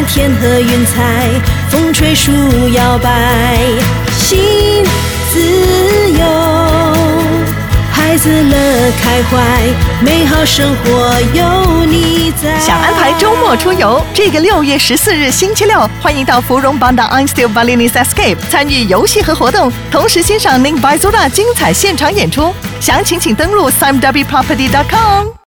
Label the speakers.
Speaker 1: 看天和云彩，风吹树摇摆，心自由，孩子乐开怀，美好生活有你在。
Speaker 2: 想安排周末出游，这个6月14日星期六，欢迎到芙蓉邦的 Einstein Balinese Escape 参与游戏和活动，同时欣赏 Ning Baizura 精彩现场演出。详情请登录 simwproperty.com。